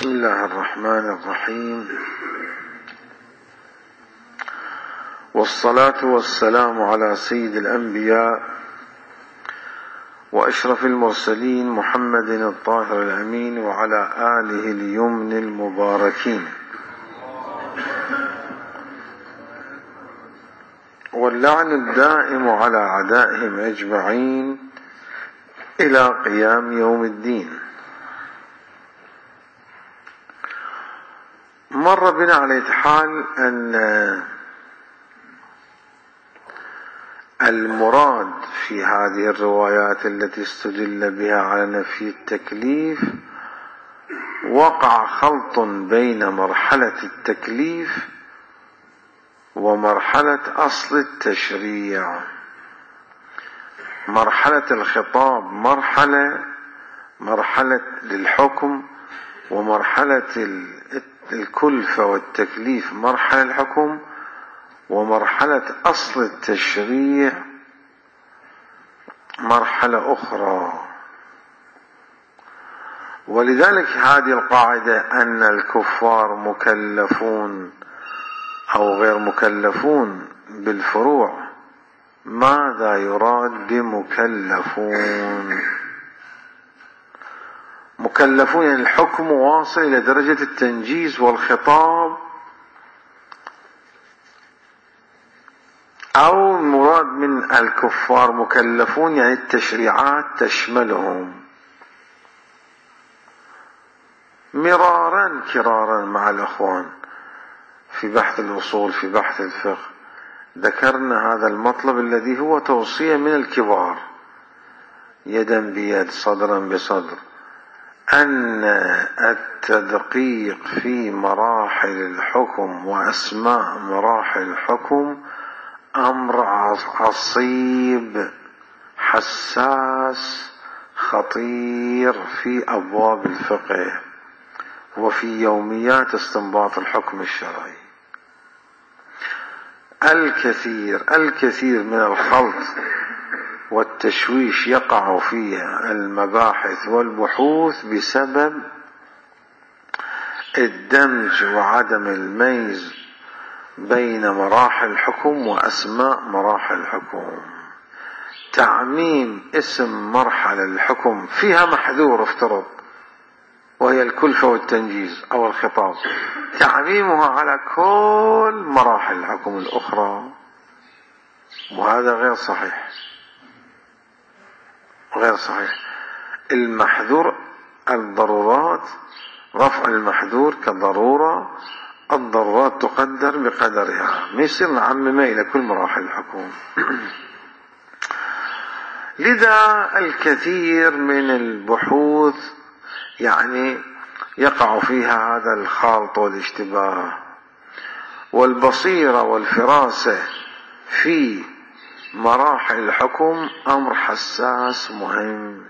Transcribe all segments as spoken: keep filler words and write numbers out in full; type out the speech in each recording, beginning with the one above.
بسم الله الرحمن الرحيم، والصلاة والسلام على سيد الأنبياء وأشرف المرسلين محمد الطاهر الأمين وعلى آله اليمن المباركين، واللعن الدائم على أعدائهم أجمعين إلى قيام يوم الدين. مر بنا على حال أن المراد في هذه الروايات التي استدل بها على نفي التكليف وقع خلط بين مرحلة التكليف ومرحلة أصل التشريع. مرحلة الخطاب مرحلة مرحلة للحكم، ومرحلة الكلفة والتكليف مرحلة الحكم، ومرحلة أصل التشريع مرحلة أخرى. ولذلك هذه القاعدة أن الكفار مكلفون أو غير مكلفون بالفروع. ماذا يراد بمكلفون؟ مكلفون يعني الحكم واصل إلى درجة التنجيز والخطاب، أو مراد من الكفار مكلفون يعني التشريعات تشملهم. مرارا كرارا مع الأخوان في بحث الأصول في بحث الفقه ذكرنا هذا المطلب الذي هو توصية من الكبار يدا بيد صدرا بصدر، أن التدقيق في مراحل الحكم وأسماء مراحل الحكم أمر عصيب حساس خطير في أبواب الفقه وفي يوميات استنباط الحكم الشرعي. الكثير الكثير من الخلط والتشويش يقع فيها المباحث والبحوث بسبب الدمج وعدم الميز بين مراحل الحكم وأسماء مراحل الحكم. تعميم اسم مرحلة الحكم فيها محذور افترض وهي الكلفة والتنجيز أو الخطاب، تعميمها على كل مراحل الحكم الأخرى، وهذا غير صحيح غير صحيح. المحذور الضرورات، رفع المحذور كضرورة، الضرورات تقدر بقدرها، ما يصير نعممها إلى كل مراحل الحكم. لذا الكثير من البحوث يعني يقع فيها هذا الخلط والاشتباه، والبصيرة والفراسة في مراحل الحكم أمر حساس مهم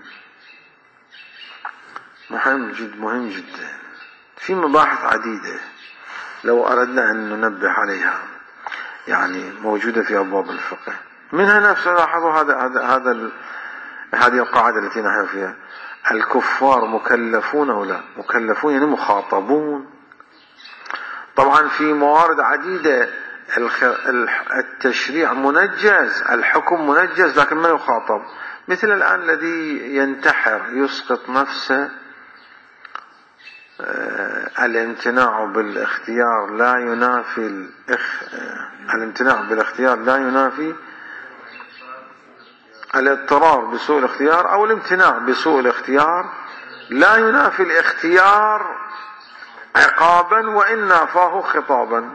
مهم جد مهم جدا في مباحث عديدة لو أردنا أن ننبه عليها، يعني موجودة في أبواب الفقه. منها نفس لاحظوا هذا هذا هذا هذه القاعدة التي نحن فيها: الكفار مكلفون أو لا؟ مكلفون يعني مخاطبون. طبعا في موارد عديدة التشريع منجز، الحكم منجز لكن ما يخاطب، مثل الآن الذي ينتحر يسقط نفسه، الامتناع بالاختيار لا ينافي الإخ... الامتناع بالاختيار لا ينافي الاضطرار بسوء الاختيار، أو الامتناع بسوء الاختيار لا ينافي الاختيار عقابا وإن نافاه خطابا،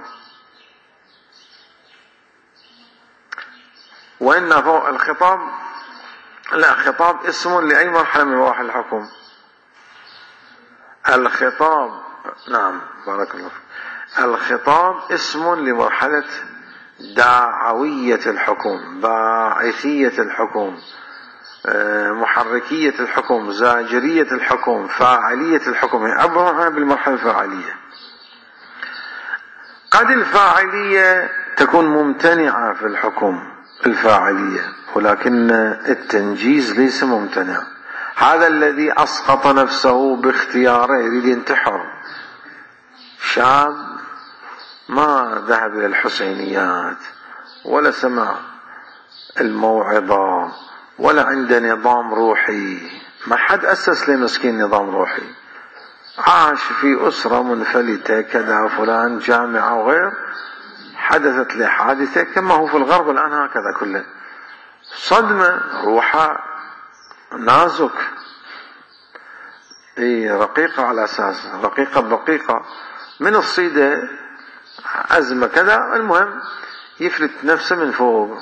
وإن نافاه الخطاب لا، خطاب اسم لأي مرحلة من مراحل الحكم. الخطاب نعم بارك الله فيك. الخطاب اسم لمرحلة داعوية الحكم، باعثية الحكم، محركية الحكم، زاجرية الحكم، فاعلية الحكم، عبرها بالمرحلة الفاعلية. قد الفاعلية تكون ممتنعة في الحكم الفاعلية، ولكن التنجيز ليس ممتنع. هذا الذي أسقط نفسه باختياره يريد ينتحر شاب ما ذهب إلى الحسينيات ولا سمع الموعظة ولا عنده نظام روحي، ما حد أسس لمسكين نظام روحي، عاش في أسرة منفلتة كذا فلان جامعة وغير، حدثت له حادثة كما هو في الغرب الآن هكذا كله، صدمة، روحه نازك، اي رقيقة على أساس رقيقة برقيقة من الصيدة أزمة كذا، المهم يفلت نفسه من فوق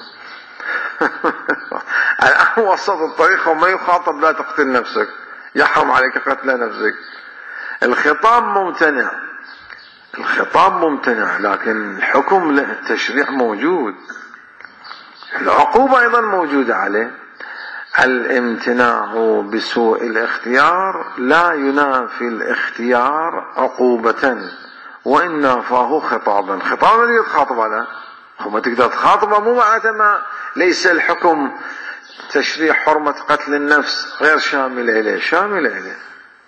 الآن وسط الطريق وما يخاطب لا تقتل نفسك، يحرم عليك قتل نفسك. الخطاب ممتنع، الخطاب ممتنع، لكن الحكم له، التشريع موجود، العقوبة أيضا موجودة عليه. الامتناع بسوء الاختيار لا ينافي الاختيار عقوبة وإن نافاه خطابا. خطابا الذي يتخاطب على هو ما تقدر تخاطبه، مو معناته ما ليس الحكم تشريع حرمة قتل النفس غير شامل إليه، شامل إليه،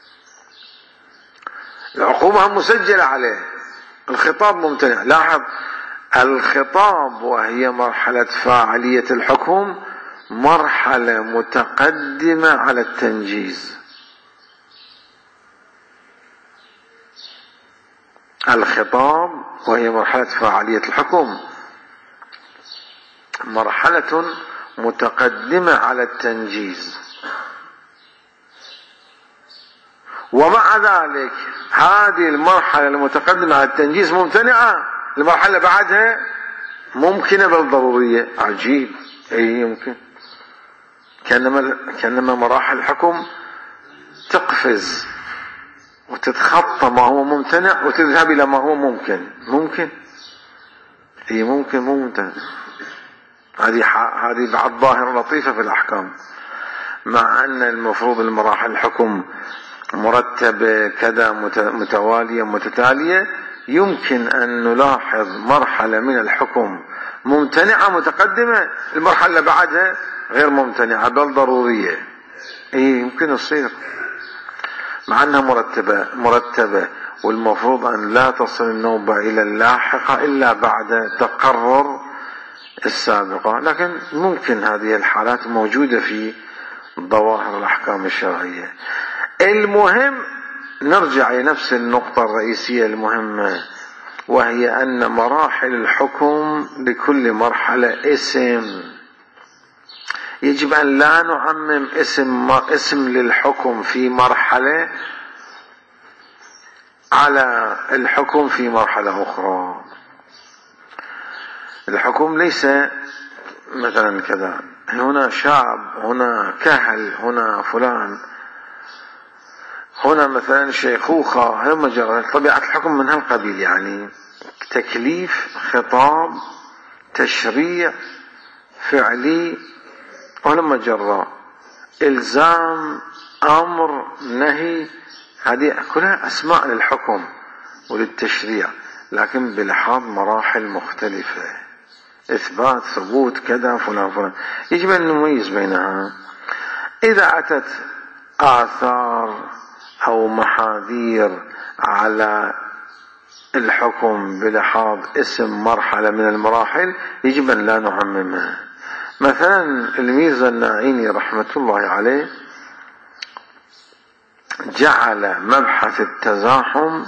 العقوبة مسجلة عليه، الخطاب ممتنع. لاحظ الخطاب وهي مرحلة فاعلية الحكم مرحلة متقدمة على التنجيز. الخطاب وهي مرحلة فاعلية الحكم مرحلة متقدمة على التنجيز، ومع ذلك هذه المرحلة المتقدمة على التنجيز ممتنعة، المرحلة بعدها ممكنة بل ضرورية. عجيب، اي يمكن، كأنما, كأنما مراحل الحكم تقفز وتتخطى ما هو ممتنع وتذهب إلى ما هو ممكن. ممكن اي ممكن، مو ممتنع. هذه هذه بعد ظاهرة لطيفة في الأحكام، مع أن المفروض المراحل الحكم مرتبة كذا متوالية متتالية، يمكن أن نلاحظ مرحلة من الحكم ممتنعة متقدمة، المرحلة اللي بعدها غير ممتنعة بل ضرورية. إيه يمكن يصير، مع أنها مرتبة مرتبة والمفروض أن لا تصل النوبة إلى اللاحقة إلا بعد تقرر السابقة، لكن ممكن هذه الحالات موجودة في ظواهر الأحكام الشرعية. المهم نرجع لنفس النقطة الرئيسية المهمة، وهي أن مراحل الحكم لكل مرحلة اسم، يجب أن لا نعمم اسم اسم للحكم في مرحلة على الحكم في مرحلة أخرى. الحكم ليس مثلا كذا، هنا شعب، هنا كهل، هنا فلان، هنا مثلا شيخوخة، هم مجرد طبيعة الحكم من هالقبيل، يعني تكليف، خطاب، تشريع فعلي، ولما جرى إلزام، أمر، نهي، هذه كلها أسماء للحكم وللتشريع، لكن بلحاظ مراحل مختلفة، إثبات، ثبوت، كذا، فلان فلان، يجب أن نميز بينها. إذا أتت آثار أو محاذير على الحكم بلحاظ اسم مرحلة من المراحل يجب أن لا نعممها. مثلا الميرزا الناعيني رحمة الله عليه جعل مبحث التزاحم،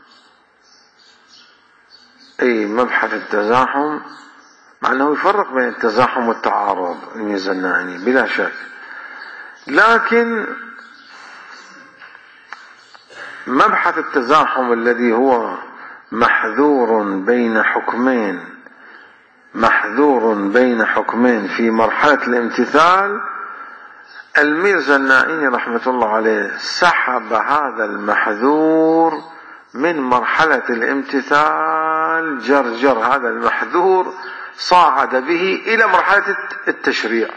أي مبحث التزاحم، مع أنه يفرق بين التزاحم والتعارض الميرزا الناعيني بلا شك، لكن مبحث التزاحم الذي هو محذور بين حكمين محذور بين حكمين في مرحلة الامتثال، الميرزا الناعيني رحمة الله عليه سحب هذا المحذور من مرحلة الامتثال، جرجر هذا المحذور صعد به إلى مرحلة التشريع.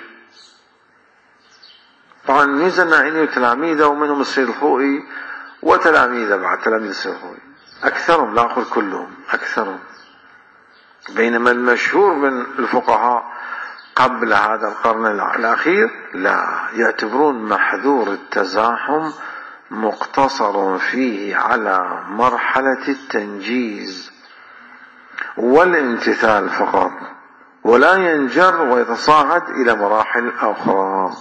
طبعا الميرزا الناعيني وتلاميذه ومنهم السيد الخوئي وتلاميذه بعد تلاميذ السيد الخوئي، أكثرهم، لا أقول كلهم، أكثرهم. بينما المشهور من الفقهاء قبل هذا القرن الأخير لا، يعتبرون محذور التزاحم مقتصر فيه على مرحلة التنجيز والامتثال فقط، ولا ينجر ويتصاعد إلى مراحل أخرى.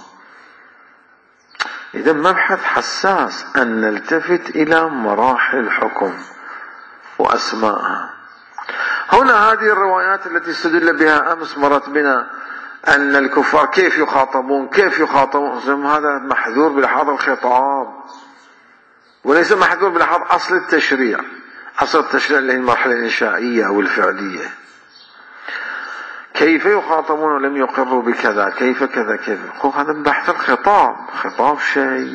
إذا مبحث حساس أن نلتفت إلى مراحل الحكم وأسمائها. هنا هذه الروايات التي استدل بها أمس مرت بنا أن الكفار كيف يخاطبون كيف يخاطبون هذا محذور بلحاظ الخطاب، وليس محذور بلحاظ أصل التشريع. أصل التشريع اللي هي المرحلة الإنشائية أو الفعلية. كيف يخاطبون ولم يقروا بكذا، كيف كذا كيف، هذا بحث الخطاب. خطاب شيء.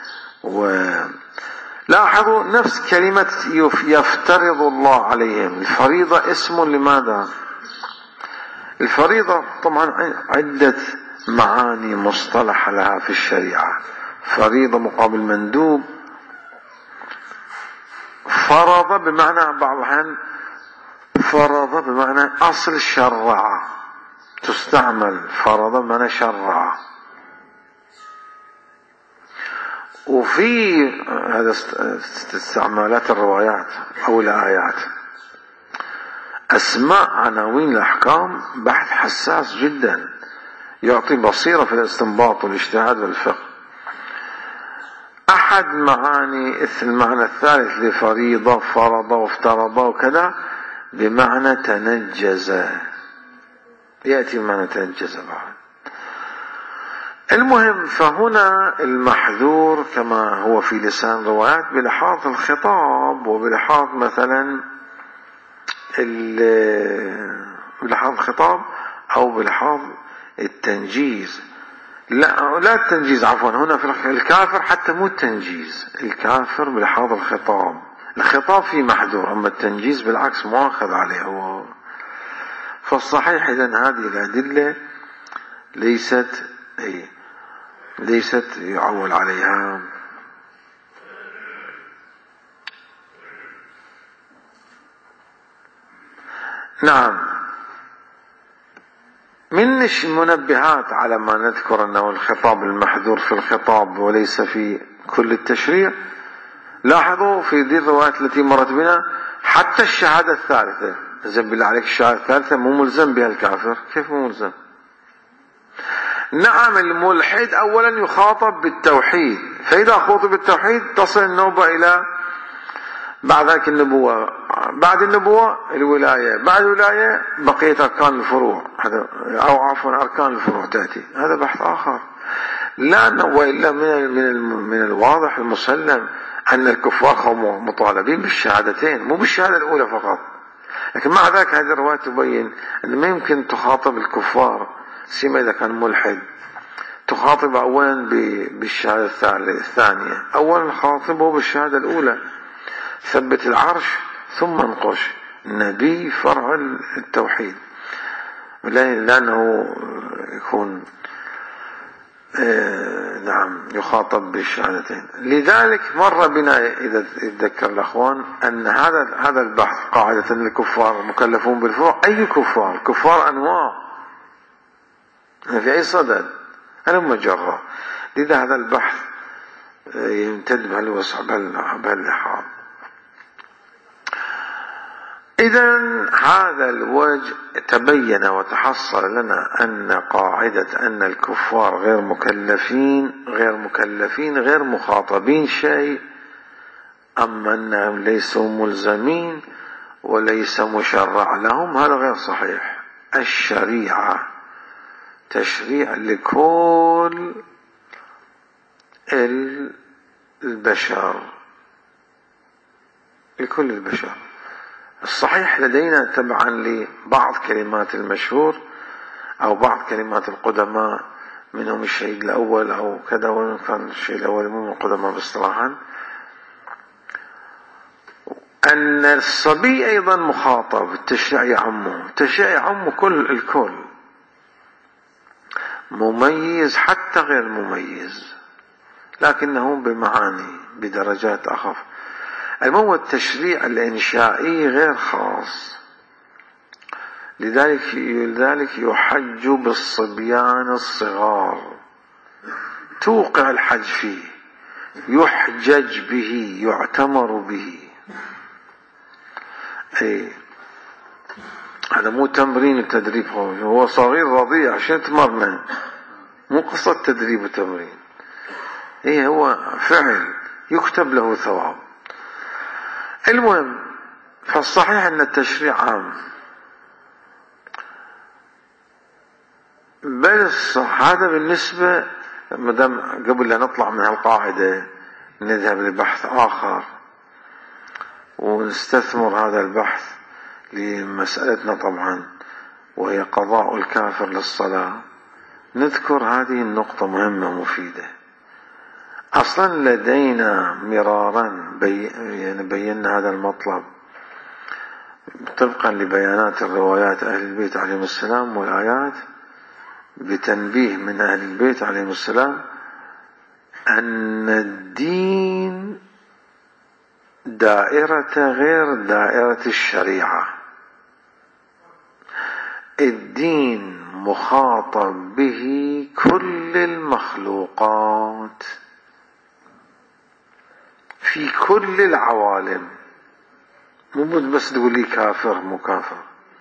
ولاحظوا نفس كلمة يفترض الله عليهم. الفريضة اسم لماذا؟ الفريضة طبعا عدة معاني مصطلح لها في الشريعة. فريضة مقابل مندوب. فرض بمعنى بعض الأحيان فرض بمعنى أصل شرع، تستعمل فرض بمعنى شرع. وفي هذا استعمالات الروايات أو الآيات. أسماء عناوين الأحكام بحث حساس جدا، يعطي بصيرة في الاستنباط والاجتهاد والفقه. أحد معاني المعنى الثالث لفريضة فرض وافترض وكذا بمعنى تنجز، يأتي بمعنى تنجز بعد. المهم فهنا المحذور كما هو في لسان روايات بلحاظ الخطاب وبلحاظ مثلا بلحاظ الخطاب أو بلحاظ التنجيز. لا لا التنجيز عفوا، هنا في الكافر حتى مو التنجيز، الكافر بلحاظ الخطاب. الخطاب فيه محذور، أما التنجيز بالعكس مؤاخذ عليه هو. فالصحيح إذن هذه الأدلة ليست أي ليست يعول عليها. نعم، من المنبهات على ما نذكر أنه الخطاب المحذور في الخطاب وليس في كل التشريع. لاحظوا في ذي الروايات التي مرت بنا حتى الشهادة الثالثة، زين بالله عليك الشهادة الثالثة مو ملزم بها الكافر. كيف مو ملزم؟ نعم، الملحد أولا يخاطب بالتوحيد، فإذا خاطب بالتوحيد تصل النوبة إلى بعد ذلك النبوة، بعد النبوة الولاية، بعد الولاية بقية أركان الفروع، هذا أو عفوا أركان الفروع تأتي. هذا بحث آخر. لا وإلا من من من الواضح المسلم أن الكفار هم مطالبين بالشهادتين، مو بالشهادة الأولى فقط. لكن مع ذلك هذه الرواية تبين أن ما يمكن تخاطب الكفار سيما إذا كان ملحد تخاطب أولا بالشهادة الثانية. أولا خاطبه بالشهادة الأولى، ثبت العرش ثم انقش، النبي فرع التوحيد، لأنه يكون آه نعم يخاطب بالشهادتين. لذلك مر بنا إذا يتذكر الأخوان أن هذا هذا البحث قاعدة الكفار مكلفون بالفروع. أي كفار؟ كفار أنواع في أي صدد، أنا مجرى. لذا هذا البحث يمتد بهالوسع بهاللحاظ. إذن هذا الوجه تبين وتحصل لنا أن قاعدة أن الكفار غير مكلفين غير مكلفين غير مخاطبين شيء، أما أنهم ليسوا ملزمين وليس مشرع لهم، هذا غير صحيح. الشريعة تشريع لكل البشر، لكل البشر. الصحيح لدينا تبعا لبعض كلمات المشهور أو بعض كلمات القدماء، منهم الشهيد الأول أو كذا، وإن كان الشهيد الأول مو من القدماء باصطلاحا، أن الصبي أيضا مخاطب. التشريع يعمه، التشريع يعمه كل الكل، مميز حتى غير مميز، لكنه بمعاني بدرجات أخف. المهم التشريع الإنشائي غير خاص. لذلك لذلك يحج بالصبيان الصغار، توقع الحج فيه، يحجج به، يعتمر به. اي هذا مو تمرين وتدريب، هو صغير رضيع عشان تمرنه، مو قصة تدريب وتمرين. ايه هو فعل يكتب له ثواب. المهم، فالصحيح ان التشريع عام، بل الصح هذا بالنسبة مدام قبل لا نطلع من هالقاعدة نذهب لبحث آخر ونستثمر هذا البحث لمسألتنا طبعا، وهي قضاء الكافر للصلاة. نذكر هذه النقطة مهمة ومفيدة. أصلا لدينا مرارا بي يعني بينا هذا المطلب طبقا لبيانات الروايات أهل البيت عليهم السلام والآيات، بتنبيه من أهل البيت عليهم السلام أن الدين دائرة غير دائرة الشريعة. الدين مخاطب به كل المخلوقات في كل العوالم، مو بس تقول لي كافر مو كافر.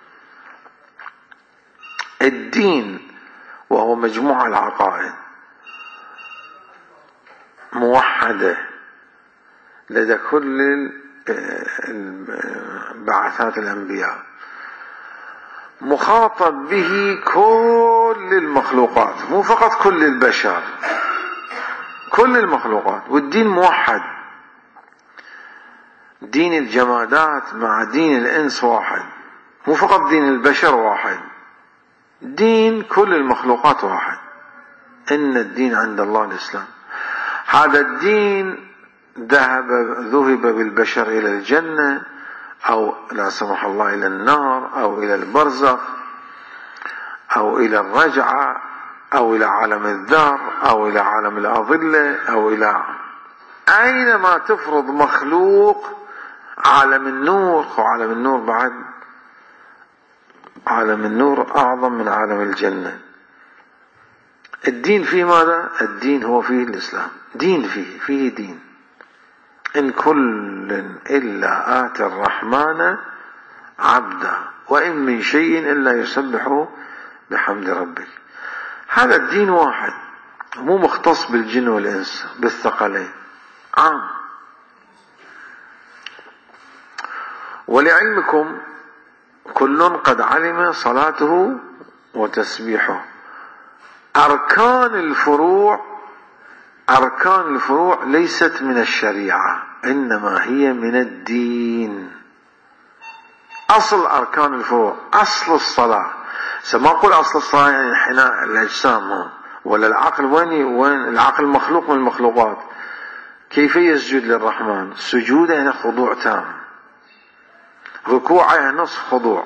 الدين وهو مجموعة العقائد موحدة لدى كل بعثات الأنبياء، مخاطب به كل المخلوقات، مو فقط كل البشر، كل المخلوقات. والدين موحد، دين الجمادات مع دين الإنس واحد، مو فقط دين البشر واحد، دين كل المخلوقات واحد. إن الدين عند الله الإسلام. هذا الدين ذهب ذهب بالبشر إلى الجنة أو لا سمح الله إلى النار أو إلى البرزخ أو إلى الرجعة أو إلى عالم الذر أو إلى عالم الأظلة أو إلى أينما تفرض مخلوق. عالم النور، وعالم النور بعد عالم النور أعظم من عالم الجنة. الدين فيه ماذا؟ الدين هو فيه الإسلام، دين فيه فيه دين. إن كل إلا آتي الرحمن عبدا وإن من شيء إلا يسبح بحمد ربك. هذا الدين واحد، مو مختص بالجن والإنس بالثقلين، عام. ولعلمكم كل قد علم صلاته وتسبيحه. أركان الفروع أركان الفروع ليست من الشريعة، إنما هي من الدين. أصل أركان الفروع أصل الصلاة، سما أقول أصل الصلاة يعني انحناء الأجسام ولا العقل. وين وين العقل مخلوق من المخلوقات. كيف يسجد للرحمن؟ سجود يعني خضوع تام، ركوع يعني نصف خضوع.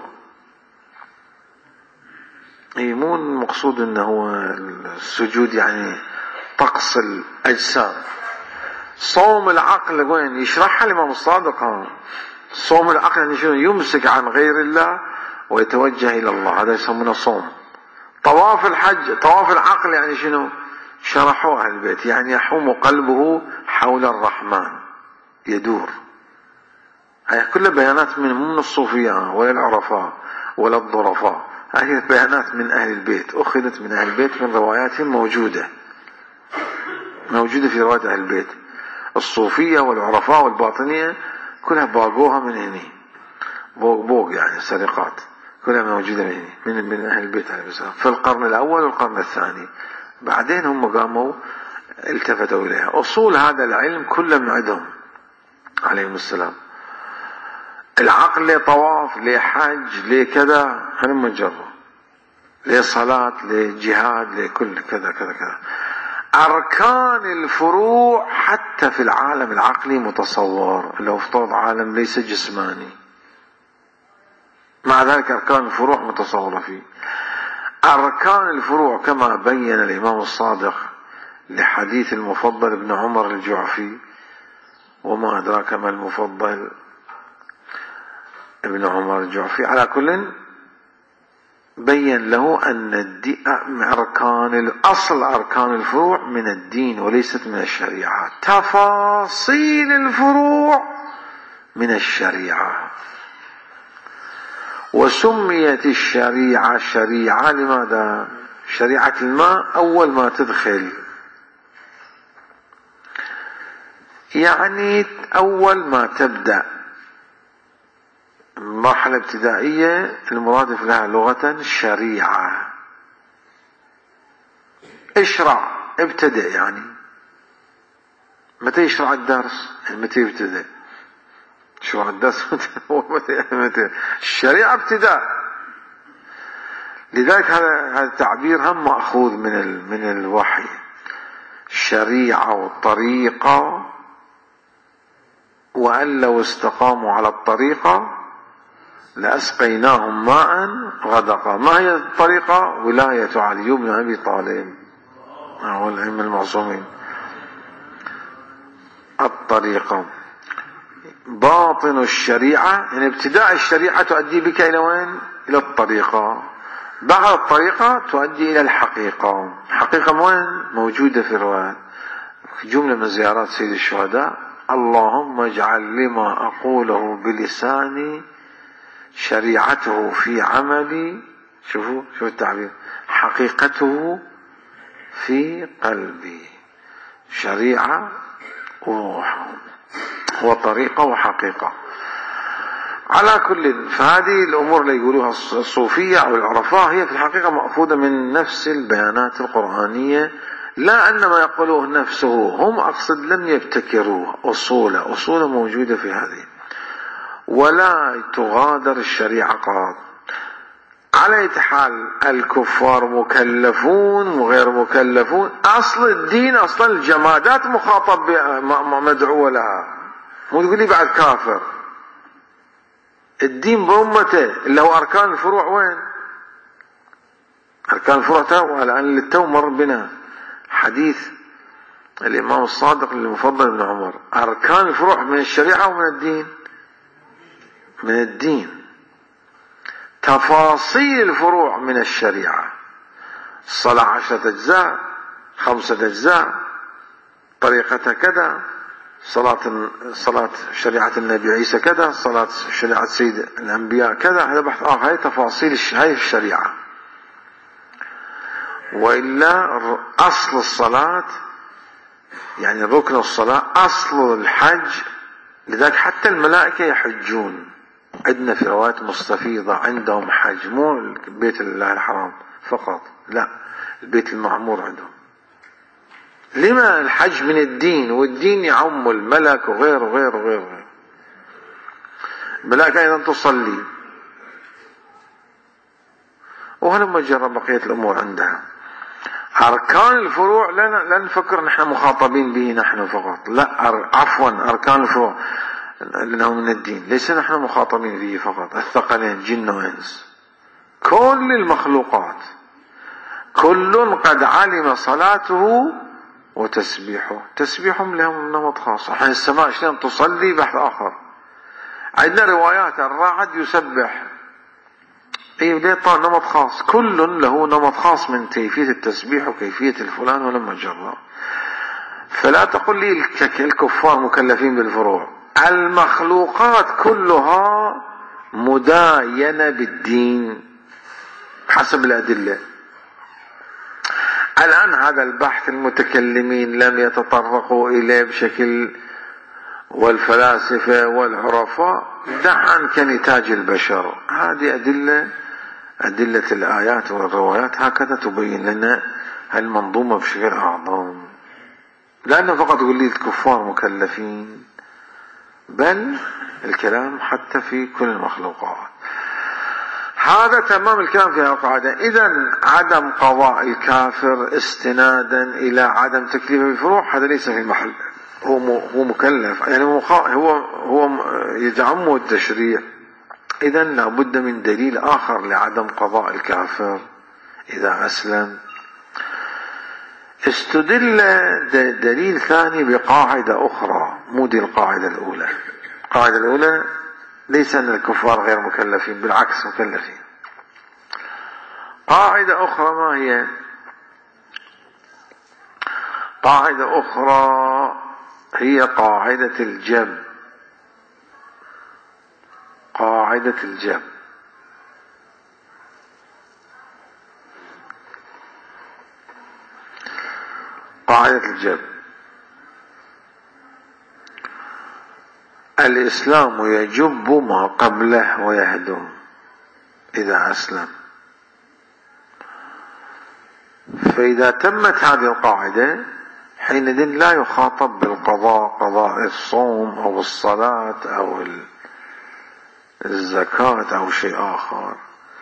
اي مو المقصود انه هو السجود يعني طقس الاجسام. صوم العقل وين يشرحها الامام الصادق. ها صوم العقل يعني شنو؟ يمسك عن غير الله ويتوجه الى الله، هذا يسمونه صوم. طواف الحج طواف العقل يعني شنو؟ شرحوه اهل البيت، يعني يحوم قلبه حول الرحمن يدور. هاي كلها بيانات من من الصوفية ولا العرفاء ولا الظرفاء، هاي بيانات من أهل البيت، أخذت من أهل البيت من روايات موجودة موجودة في روايات أهل البيت. الصوفية والعرفاء والباطنية كلها باقوها من هني، بوق بوق يعني سرقات، كلها موجودة من هني من من أهل البيت عليه السلام في القرن الأول والقرن الثاني. بعدين هم قاموا التفتوا إليها. أصول هذا العلم كله من عندهم عليهم السلام. العقل ليه طواف، ليه حج، ليه كذا، هذا مجرد، ليه صلاة، ليه جهاد، ليه كل كذا كذا كذا. أركان الفروع حتى في العالم العقلي متصور، لو افترض عالم ليس جسماني، مع ذلك أركان الفروع متصورة فيه. أركان الفروع كما بين الإمام الصادق لحديث المفضل ابن عمر الجعفي، وما أدراك ما المفضل ابن عمر الجعفي. على كل بين له أن أركان الأصل أركان الفروع من الدين وليست من الشريعة، تفاصيل الفروع من الشريعة. وسميت الشريعة شريعة لماذا؟ شريعة الماء أول ما تدخل، يعني أول ما تبدأ مرحلة ابتدائية المرادف لها لغة شريعة. اشرع، ابتدئ، يعني متى يشرع الدرس؟ يعني متى يبتدئ؟ شرع الدرس متى متى الشريعة ابتداء. لذلك هذا هذا التعبير هم مأخوذ من ال من الوحي. الشريعة والطريقة، وأن لو استقاموا على الطريقة لأسقيناهم ماء غدقا. ما هي الطريقة؟ ولاية علي بن أبي طالب والأئمة المعصومين. الطريقة باطن الشريعة، يعني ابتداء الشريعة تؤدي بك إلى وين؟ إلى الطريقة. بعد الطريقة تؤدي إلى الحقيقة. الحقيقة وين؟ موجودة في الرواية، جملة من زيارات سيد الشهداء: اللهم اجعل لما أقوله بلساني شريعته في عملي، شوفوا شوفوا التعبير، حقيقته في قلبي. شريعة وروح وطريقة وحقيقة. على كل، فهذه الأمور اللي يقولوها الصوفية أو العرفاء هي في الحقيقة مأخوذة من نفس البيانات القرآنية، لا أن ما يقولوه نفسه، هم أقصد لم يبتكروه، أصوله أصوله موجودة في هذه، ولا تغادر الشريعة قط. على أي حال الكفار مكلفون وغير مكلفون. أصل الدين، أصل الجمادات مخاطب مدعوة لها، مو تقول لي بعد كافر. الدين بأمته اللي هو أركان الفروع وين؟ أركان الفروع تو، الآن للتو مر بنا حديث الإمام الصادق المفضل بن عمر: أركان الفروع من الشريعة ومن الدين؟ من الدين. تفاصيل الفروع من الشريعة. الصلاة عشرة أجزاء، خمسة أجزاء، طريقتها كذا، صلاة صلاة شريعة النبي عيسى كذا، صلاة شريعة سيد الأنبياء كذا. هذا بحث آخر، هاي تفاصيل هاي الشريعة. وإلا أصل الصلاة، يعني ركن الصلاة، أصل الحج. لذلك حتى الملائكة يحجون. عندنا في روايات مستفيضة عندهم حج، مو بيت الله الحرام فقط، لا، البيت المعمور عندهم. لما؟ الحج من الدين، والدين يعم الملك وغير وغير وغير وغير. الملائكة أيضا تصلي، وهلما جرى بقية الأمور عندها. أركان الفروع لا نفكر نحن مخاطبين به نحن فقط، لا، عفوا أركان الفروع لأنه من الدين، ليس نحن مخاطبين به فقط. الثقلين جن وإنس، كل المخلوقات، كل قد علم صلاته وتسبيحه. تسبيحهم لهم نمط خاص. احنا السماء شلون تصلي بحث آخر. عندنا روايات الرعد يسبح، اي ليه طال نمط خاص، كل له نمط خاص من كيفية التسبيح وكيفية الفلان ولما جرى. فلا تقل لي الكفار مكلفين بالفروع. المخلوقات كلها مداينة بالدين حسب الأدلة. الآن هذا البحث المتكلمين لم يتطرقوا إليه بشكل، والفلاسفة والعرفاء دع عنك نتاج البشر. هذه أدلة أدلة الآيات والروايات هكذا تبين لنا المنظومة بشكل أعظم. لأنه فقط يقول لي الكفار مكلفين، بل الكلام حتى في كل المخلوقات. هذا تمام الكلام في القاعدة. إذن عدم قضاء الكافر استنادا إلى عدم تكليفه بالفروع هذا ليس في محل. هو هو مكلف، يعني هو هو يجعمه التشريع. إذن لابد من دليل آخر لعدم قضاء الكافر إذا أسلم. استدل دليل ثاني بقاعدة أخرى، مو دي القاعدة الأولى. القاعدة الأولى ليس أن الكفار غير مكلفين، بالعكس مكلفين. قاعدة أخرى ما هي؟ قاعدة أخرى هي قاعدة الجب. قاعدة الجب قاعدة الجب الإسلام يجب ما قبله ويهدم إذا أسلم. فإذا تمت هذه القاعدة حينئذ لا يخاطب بالقضاء، قضاء الصوم أو الصلاة أو الزكاة أو شيء آخر.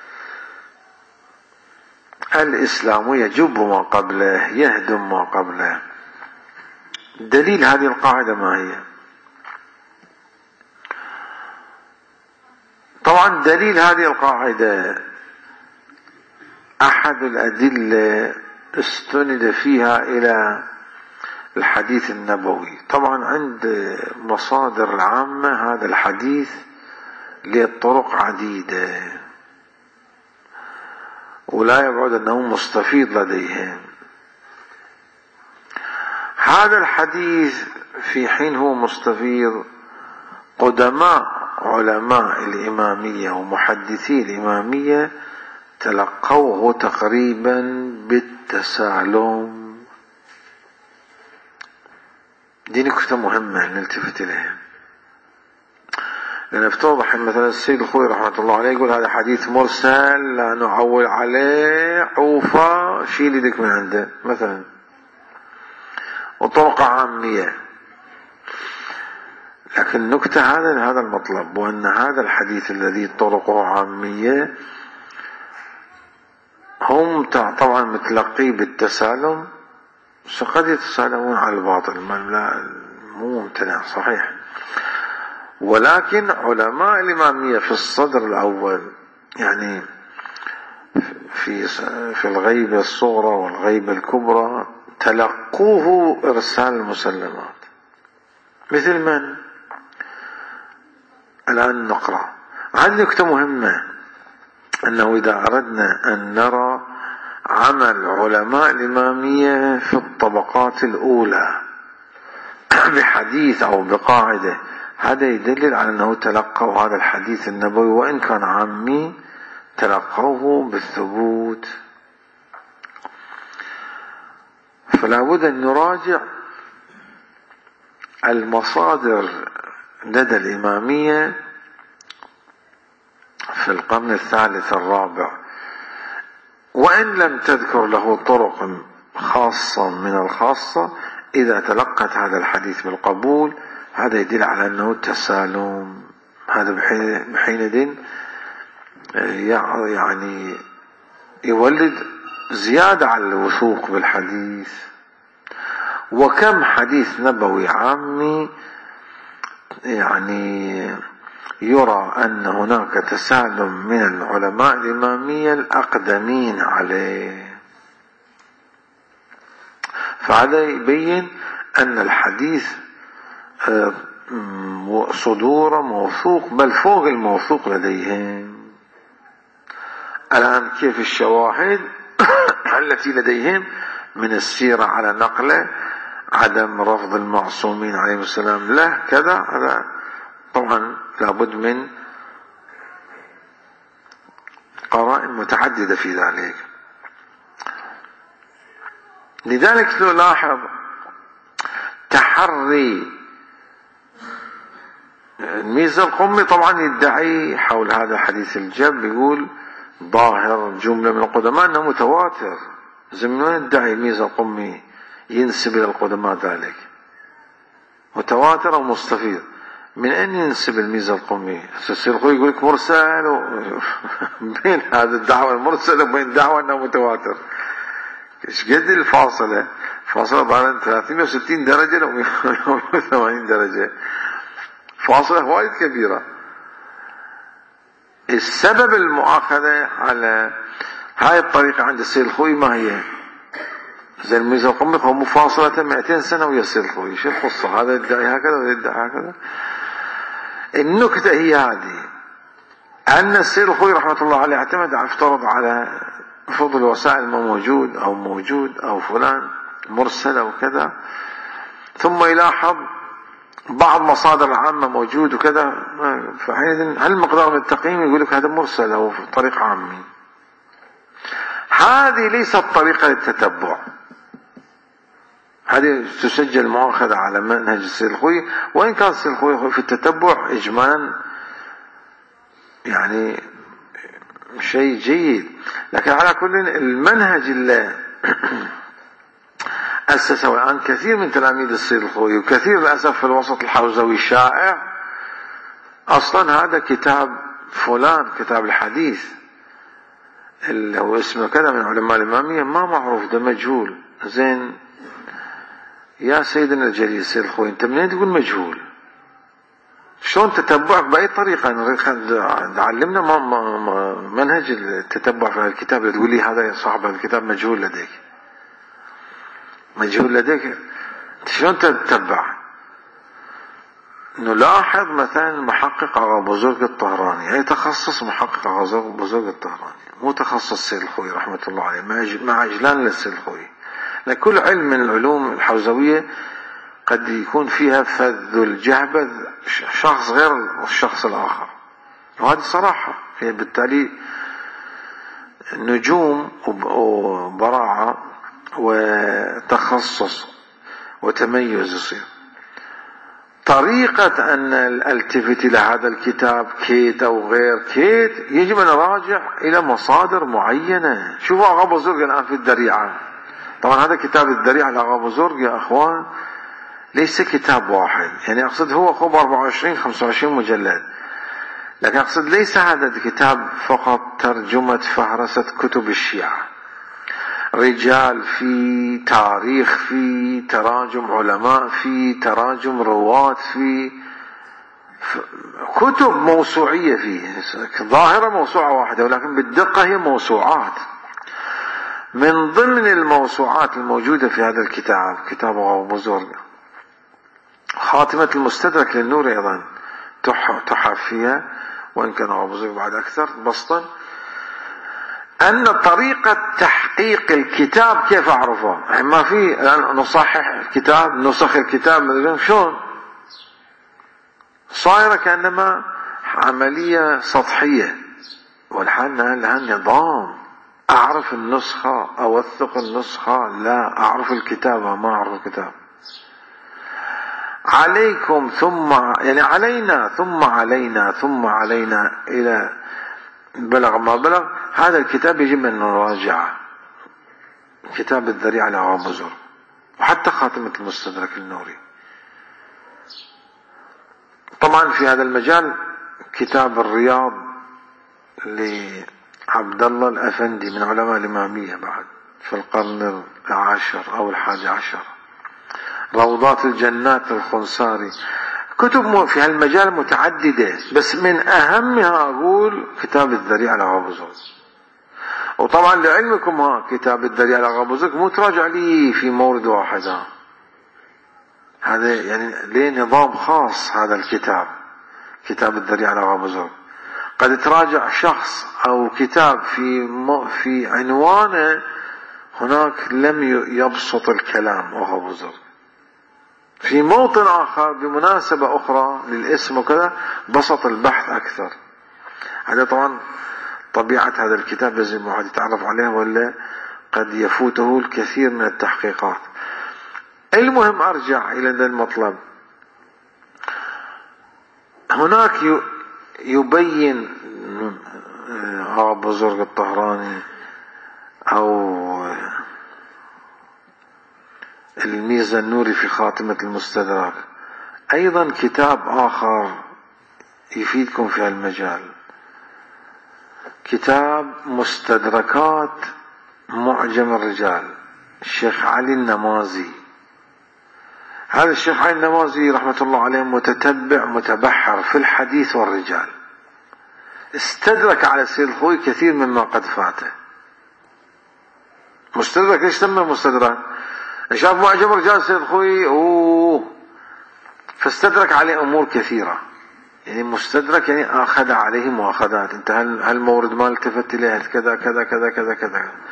الإسلام يجب ما قبله يهدم ما قبله. دليل هذه القاعدة ما هي؟ طبعا دليل هذه القاعدة أحد الأدلة استند فيها إلى الحديث النبوي. طبعا عند مصادر العامة هذا الحديث له طرق عديدة ولا يبعد أنه مستفيض لديهم. هذا الحديث في حين هو مستفيض قدماء علماء الإمامية ومحدثي الإمامية تلقوه تقريبا بالتسالم. دي نكتة مهمة نلتفت إليها، لأن افتوضح مثلا السيد الخوي رحمة الله عليه يقول هذا حديث مرسل لا نعول عليه عوفا شيل يدك من عنده مثلا، وطرق عامية. لكن نكتة هذا هذا المطلب، وأن هذا الحديث الذي طرقه عامية هم طبعا متلقي بالتسالم، قد يتسالمون على الباطل، لا مو ممتنع صحيح، ولكن علماء الإمامية في الصدر الأول يعني في في الغيبة الصغرى والغيبة الكبرى تلقوه إرسال المسلمات. مثل من؟ الآن نقرأ. هذه نكتة مهمة، أنه إذا أردنا أن نرى عمل علماء الإمامية في الطبقات الأولى بحديث أو بقاعدة، هذا يدلل على أنه تلقوا هذا الحديث النبوي وإن كان عامي تلقوه بالثبوت. فلا بد أن نراجع المصادر لدى الإمامية في القرن الثالث الرابع، وإن لم تذكر له طرق خاصة من الخاصة، إذا تلقت هذا الحديث بالقبول هذا يدل على أنه تسالم. هذا بحينئذ يعني يولد زيادة على الوثوق بالحديث. وكم حديث نبوي عامي يعني يرى أن هناك تسالم من العلماء الإمامية الأقدمين عليه. فهذا يبين أن الحديث صدور موثوق، بل فوق الموثوق لديهم. الآن كيف الشواهد التي لديهم من السيرة على نقله، عدم رفض المعصومين عليهم السلام له كذا، هذا طبعا لابد من قرائن متعددة في ذلك. لذلك نلاحظ تحري الميزة القمي طبعا يدعي حول هذا حديث الجب، يقول ظاهر جملة من القدماء أنه متواتر. زمن يدعي الميزة القمي ينسب إلى القدماء ذلك متواتر أو مستفيض؟ من أين ينسب الميزة القمي؟ السيرخوي يقول لك مرسل و... بين هذا الدعوة المرسلة وبين دعوة أنه متواتر ايش قد الفاصلة؟ فاصلة ظاهرا ثلاثمائة وستين درجة أو مائة وثمانين درجة، فاصلة وايد كبيرة. السبب المؤاخذة على هاي الطريقة عند السيد الخوي ما هي؟ زي الميزة القمي هو مفاصلة مئتين سنة ويا السيد الخوي، شو القصة؟ هذا يدعي هكذا وهذا يدعي هكذا. النكتة هي هذه، أن السيد الخوي رحمة الله عليه اعتمد افترض على المفروض الوسائل ما موجود أو موجود أو فلان مرسل أو كذا، ثم يلاحظ بعض مصادر العامة موجود وكذا، فحينئذ هل مقدار من التقييم يقول لك هذا مرسل أو طريق عامي. هذه ليست طريقة للتتبع، هذه تسجل مؤاخذة على منهج السيد الخوئي، وإن كان السيد الخوئي في التتبع إجمالا يعني شيء جيد، لكن على كل المنهج اللي أسسه الآن كثير من تلاميذ السيد الخوئي، وكثير للأسف في الوسط الحوزوي شائع، أصلا هذا كتاب فلان، كتاب الحديث اللي هو اسمه كذا من علماء الإمامية، ما معروف، ده مجهول. زين يا سيدنا الجليل السيد الخوئي، انت منين تقول مجهول؟ شلون تتبعك بأي طريقة؟ علمنا ما ما منهج التتبع في الكتاب، تقول لي هذا صاحب الكتاب مجهول لديك، مجهول لديك، شلون تتبع؟ نلاحظ مثلا المحقق أغا بزرق الطهراني، أي تخصص محقق أغا بزرق الطهراني، مو تخصص السيد الخوئي رحمة الله عليه، مع إجلال للسيد الخوئي. لكل علم من العلوم الحوزوية قد يكون فيها فذ الجهبذ شخص غير الشخص الآخر، وهذه صراحة هي بالتالي نجوم وبراعة وتخصص وتميز يصير. طريقة أن التفت إلى هذا الكتاب كيت أو غير كيت يجب أن نراجع إلى مصادر معينة. شوفوا أغا بزرق الآن في الذريعة، طبعا هذا كتاب الذريعة لأغا بزرق يا أخوان ليس كتاب واحد، يعني أقصد هو خب أربعة وعشرين خمسة وعشرين مجلد، لكن أقصد ليس هذا الكتاب فقط ترجمة فهرسة كتب الشيعة، رجال في تاريخ، في تراجم علماء، في تراجم رواة، في كتب موسوعية فيه، ظاهرة موسوعة واحدة ولكن بالدقة هي موسوعات. من ضمن الموسوعات الموجودة في هذا الكتاب كتاب أغا بزرق خاتمة المستدرك للنور، أيضا تحف فيها، وإن كان أغا بزرق بعد أكثر بسطا، أن طريقة تحقيق الكتاب كيف أعرفه؟ يعني ما في نصحح الكتاب، نسخ الكتاب، شلون صايرة كأنما عملية سطحية، والحال لها نظام. أعرف النسخة، أوثق النسخة، لا أعرف الكتابة، ما أعرف الكتاب. عليكم ثم يعني علينا ثم علينا ثم علينا إلى بلغ ما بلغ. هذا الكتاب يجب أن نراجعه، كتاب الذريعة لأغا بزرق، وحتى خاتمة المستدرك النوري. طبعا في هذا المجال كتاب الرياض لعبد الله الأفندي من علماء الإمامية بعد في القرن العاشر أو الحادي عشر، روضات الجنات الخنصاري، كتب في هالمجال متعددة، بس من أهمها أقول كتاب الذريعة لأغا بزرق. وطبعا لعلمكم ها كتاب الذريعة لأغا بزرق مو تراجع لي في مورد واحد، هذا يعني ليه نظام خاص. هذا الكتاب كتاب الذريعة لأغا بزرق قد تراجع شخص أو كتاب في في عنوانه هناك لم يبسط الكلام أغا بزرق، في موطن آخر بمناسبة أخرى للاسم وكذا بسط البحث أكثر. هذا طبعا طبيعة هذا الكتاب لازم واحد يتعرف عليه، ولا قد يفوته الكثير من التحقيقات. المهم أرجع إلى ذا المطلب. هناك يبين أغا بزرق الطهراني أو الميزة النوري في خاتمة المستدرك أيضا كتاب آخر يفيدكم في المجال، كتاب مستدركات معجم الرجال الشيخ علي النمازي. هذا الشيخ علي النمازي رحمة الله عليه متتبع متبحر في الحديث والرجال، استدرك على السيد الخوئي كثير مما قد فاته. مستدرك ليش سمى مستدرك؟ شاف معجم رجال السيد الخوئي اوه فاستدرك عليه امور كثيرة، يعني مستدرك يعني اخذ عليه مؤاخذات، انت هل هالمورد ما التفت اليه كذا كذا كذا كذا كذا.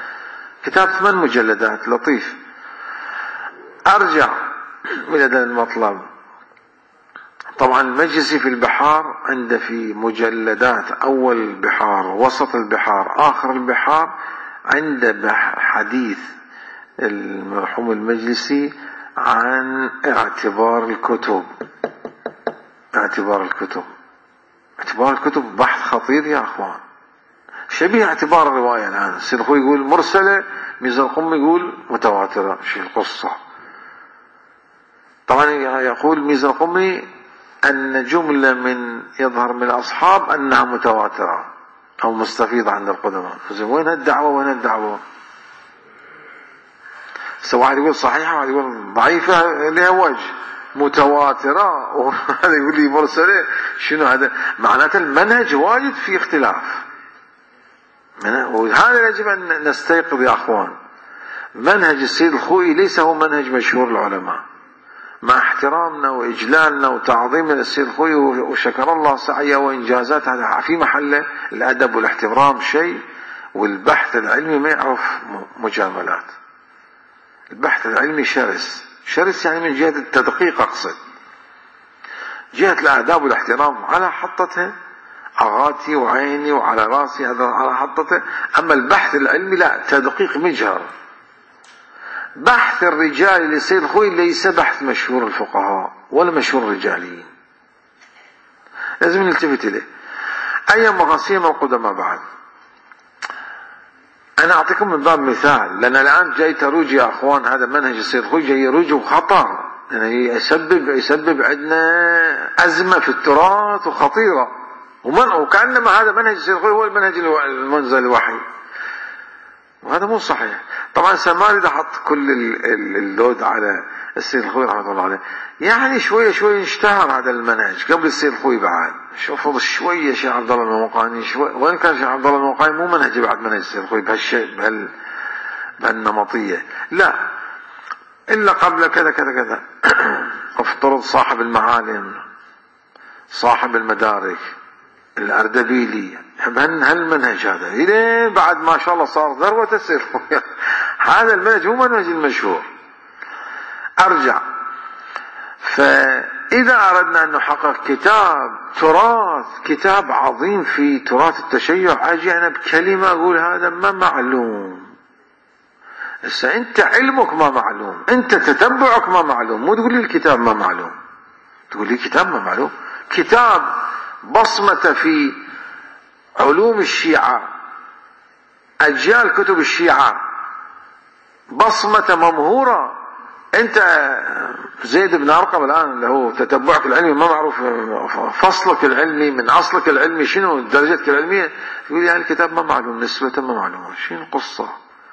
كتاب ثمان مجلدات لطيف. أرجع إلى هذا المطلب. طبعا المجلسي في البحار عنده في مجلدات أول البحار، وسط البحار، آخر البحار، عنده حديث المرحوم المجلسي عن اعتبار الكتب. اعتبار الكتب اعتبار الكتب بحث خطير يا أخوان، شبيه اعتبار الرواية. الآن السيد الخوي يقول مرسلة، ميزان القمي يقول متواترة. شو القصة؟ طبعا يقول ميزان القمي أن جملة من يظهر من الأصحاب أنها متواترة أو مستفيضة عند القدماء. وين الدعوة وين الدعوة؟ سواء واحد يقول صحيحة واحد يقول ضعيفة، لها وجه. متواترة وهذا يقول لي مرسلة. شنو هذا؟ معناته المنهج واجد في اختلاف، وهذا يجب أن نستيقظ يا أخوان. منهج السيد الخوئي ليس هو منهج مشهور العلماء، مع احترامنا وإجلالنا وتعظيمنا للسيد الخوئي وشكر الله سعيه وإنجازاته، هذا في محله. الأدب والاحترام شيء، والبحث العلمي ما يعرف مجاملات. البحث العلمي شرس، شرس يعني من جهة التدقيق أقصد، جهة الآداب والاحترام على حطتها، أغاتي وعيني وعلى راسي هذا على حطته. أما البحث العلمي لا، تدقيق مجهر. بحث الرجال للسيد الخوئي ليس بحث مشهور الفقهاء ولا مشهور الرجاليين، لازم نلتفت إليه. أي مغاسيم القدماء بعد. أنا أعطيكم من باب مثال، لأن الآن جاي تروج يا أخوان هذا منهج السيد الخوئي جاي يروج خطر، يعني يسبب يسبب عندنا أزمة في التراث وخطيرة، ومن وكأنما هذا منهج السيد الخوئي هو المنهج المنزل الوحي، وهذا مو صحيح. طبعا سماري حط كل اللود على السيد الخوئي رحمه الله عليه، يعني شويه شويه اشتهر هذا المنهج قبل السيد الخوئي بعد. شوفوا شويه شيخ عبد الله الموقاني شوي، وين كان شيخ عبد الله الموقاني مو منهج بعد منهج السيد الخوئي بهالشيء بهال بهالنمطيه، لا، الا قبل كذا كذا كذا. افترض صاحب المعالم، صاحب المدارك، الأردبيلي، هالمنهج هذا إلى بعد ما شاء الله صار ذروة السير. هذا المنهج هو منهج المشهور. أرجع، فإذا أردنا أن نحقق كتاب تراث، كتاب عظيم في تراث التشيع، أجي أنا بكلمة أقول هذا ما معلوم. هسه أنت علمك ما معلوم، أنت تتبعك ما معلوم، مو تقول لي الكتاب ما معلوم، تقول لي كتاب ما معلوم. كتاب بصمة في علوم الشيعة، أجيال كتب الشيعة بصمة ممهورة. أنت زيد بن أرقم الآن اللي هو تتبعك العلمي ما معروف فصلك العلمي من أصلك العلمي شنو درجتك العلمية، يقول يعني الكتاب ما معلوم، نسبته ما معلومة. شنو القصة؟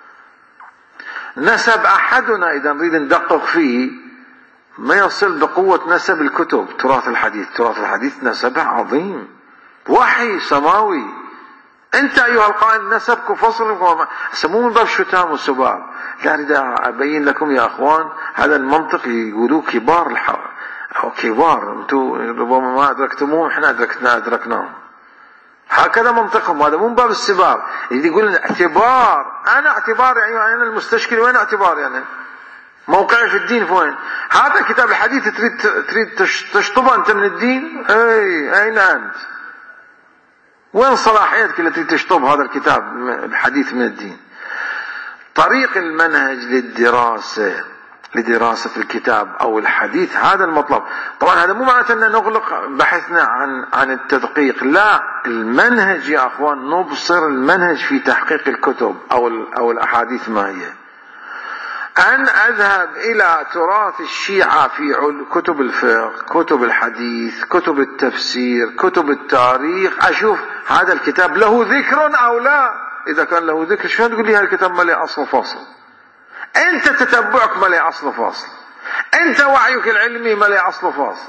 نسب أحدنا إذا نريد ندقق فيه ما يصل بقوة نسب الكتب. تراث الحديث، تراث الحديث نسبه عظيم، وحي سماوي. انت ايها القائل نسبك وفصلك مو من باب الشتام والسباب، لا، اريد ابين لكم يا اخوان هذا المنطق يقولوه كبار الحق او كبار، انتم ربما ما ادركتموه، احنا ادركنا ادركناه. هكذا منطقهم، هذا مو من باب السباب. يجي يقول اعتبار، انا اعتبار يعني انا المستشكل، وين اعتبار يعني؟ موقعي في الدين فوين؟ هذا كتاب الحديث تريد تريد تشطبه انت من الدين؟ اي اين انت؟ وين صلاحيتك التي تشطب هذا الكتاب الحديث من الدين؟ طريق المنهج للدراسة، لدراسة الكتاب أو الحديث، هذا المطلب. طبعا هذا مو معناته أن نغلق بحثنا عن عن التدقيق، لا، المنهج يا أخوان نبصر المنهج في تحقيق الكتب أو أو الأحاديث ما هي. أن أذهب إلى تراث الشيعة في كتب الفقه، كتب الحديث، كتب التفسير، كتب التاريخ، أشوف هذا الكتاب له ذكر أو لا. إذا كان له ذكر شلون تقول لي هذا الكتاب ما له أصل فاصل؟ أنت تتبعك ما له أصل فاصل، أنت وعيك العلمي ما له أصل فاصل.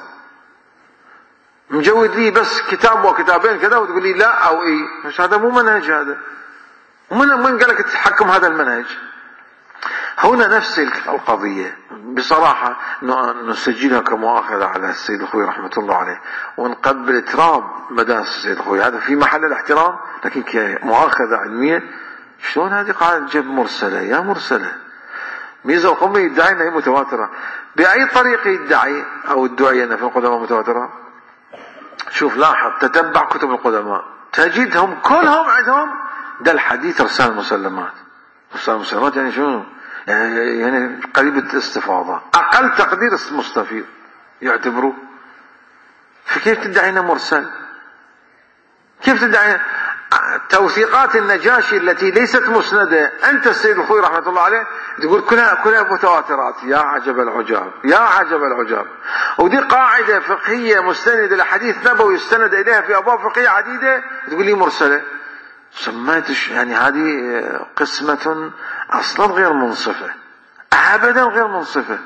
مجود لي بس كتاب وكتابين كذا وتقول لي لا أو إيه، مش هذا مو منهج. هذا ومن من قال لك تتحكم هذا المنهج؟ هنا نفس القضية بصراحة نسجلها كمؤاخذة على السيد الخوئي رحمة الله عليه، ونقبل تراب مدارس السيد الخوئي، هذا في محل الاحترام، لكن كمؤاخذة علمية شلون هذه قاعدة جيب مرسلة؟ يا مرسلة. ميزة القومي يدعي أنها متواترة، بأي طريقة يدعي أو الدعية أن في القدماء متواترة؟ شوف لاحظ، تتبع كتب القدماء تجدهم كلهم عندهم ده الحديث رسال المسلمات. رسال المسلمات يعني شنو؟ يعني, يعني قريب الاستفاضة، أقل تقدير مستفيض يعتبروه. فكيف تدعي أنه مرسل؟ كيف تدعي توثيقات النجاشي التي ليست مسندة؟ أنت السيد الخوي رحمة الله عليه تقول كلها كلها متواترات. يا عجب العجاب، يا عجب العجاب. ودي قاعدة فقهية مستندة لحديث نبوي يستند إليها في أبواب فقهية عديدة تقول لي مرسلة. سميتش يعني هذه قسمة أصلا غير منصفة، أبدا غير منصفة،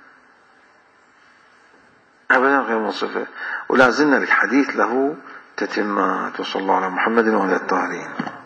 أبدا غير منصفة. ولا زلنا الحديث له تتمات. وصلى الله على محمد وعلى الطاهرين.